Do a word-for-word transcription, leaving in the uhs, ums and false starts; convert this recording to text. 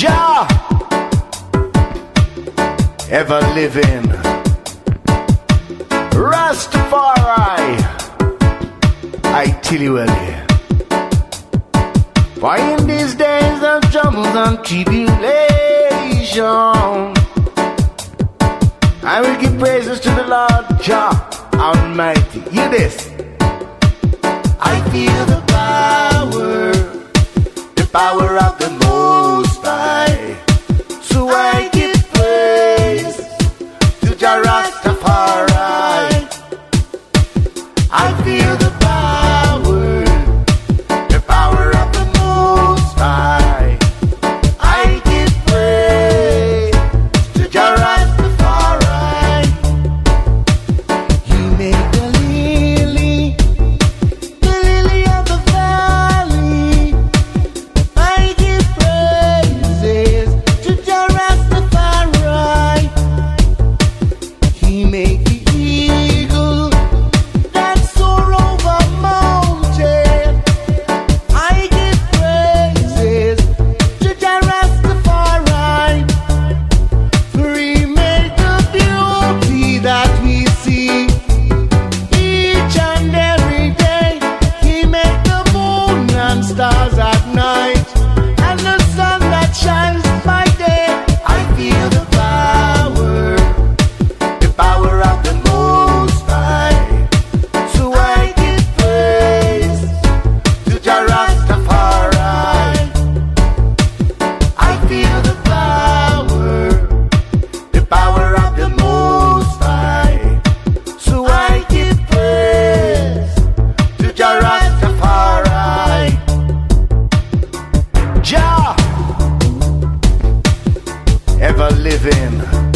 Jah, ever living Rastafari, I tell you earlier. For in these days of troubles and tribulation, I will give praises to the Lord Jah Almighty. Hear this. I feel the power, the power of the Most High. So I give praise to Jah Rastafari. I feel the power, the power of the Most High. I give praise to Jah Rastafari. You make the lily, the lily of the valley. I give praises to Jah Rastafari. He make the eagle that soar over mountain. I give praises to Jah Rastafari. For he made the beauty that we see each and every day. He made the moon and stars at night, and the sun that shines by day. I feel the power, the power of the Most High. So I give praise to Jah Rastafari. I feel the power, the power of the Most High. So I give praise to Jah Rastafari. Jah, ever living